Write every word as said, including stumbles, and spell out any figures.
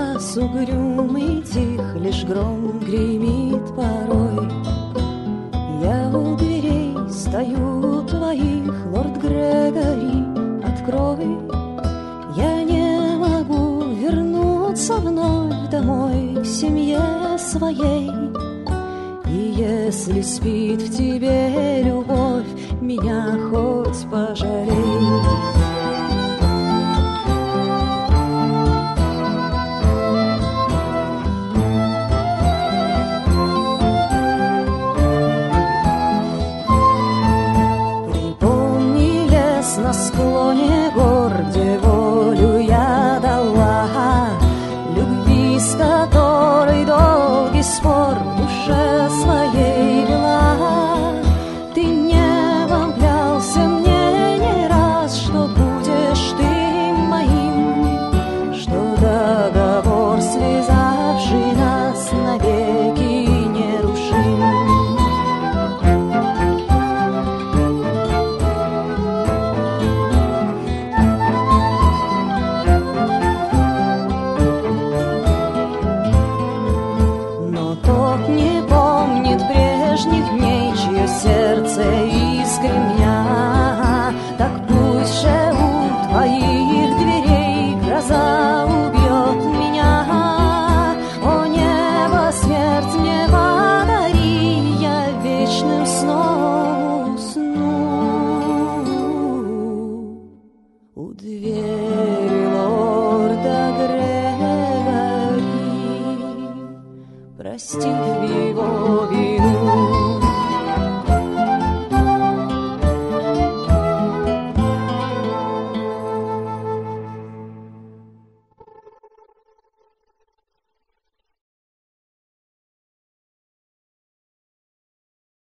час угрюмый тих, лишь гром гремит порой. Я у дверей стою твоих, лорд Грегори, открой. Я не могу вернуться вновь домой к семье своей. И если спит в тебе любовь, меня хоть пожалей. На склоне гор, где волю я дала, любви, с которой долгий спор в душе своей была. Ты небом клялся мне не раз, что будешь ты моим, что договор, связавший нас, навеки нерушим. Сердце искрення, так пусть же у твоих дверей гроза убьет меня. О небо, смерть мне подари, я вечным сном усну. У двери лорда Грегори, простив его вину,